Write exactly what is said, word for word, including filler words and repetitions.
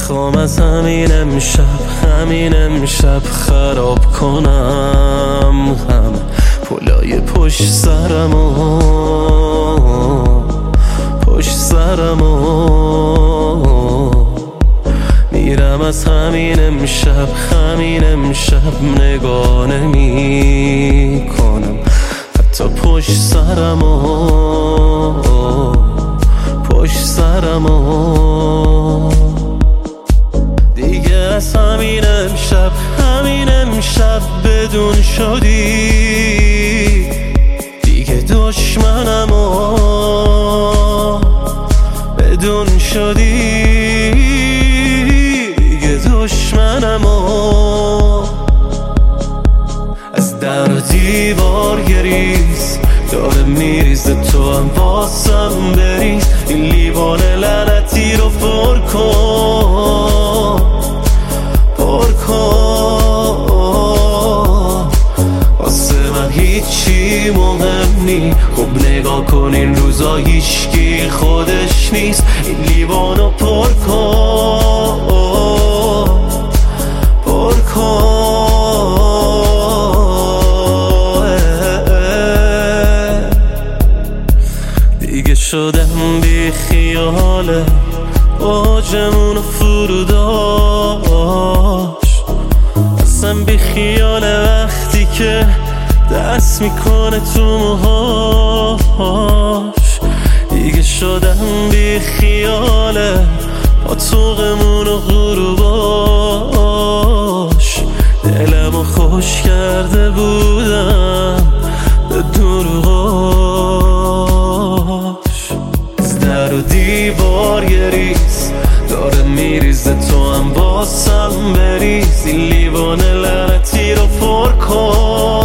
میخوام از همین امشب همین امشب خراب کنم هم پلای پشت سرمو پشت سرمو میرم از همین امشب همین امشب نگاه نمی کنم حتی پشت سرمو پشت سرمو دیگه از همین امشب همین امشب بدون شدی دیگه دشمنمو بدون شدی دیگه دشمنمو از در و دیوار گریز داره میریزه تو هم واسم بریز این لیوان لعنتی رو پر کن پر کن واسه من هیچی مهم نی خب نگاه کن این روزا هیچکی خودش نیست این لیوانو پر کن پر کن دیگه شدم بی خیاله اوجمون فرو داشت اصلا بی خیاله وقتی که دست میکنه تو موهاش دیگه شدم بی خیاله با طوقمون و غروباش دلمو خوش کرده بودم به دروغاش از در و دیوار گریز داره میریزه تو هم واسم بریز این لیوان لعنتی رو پر کن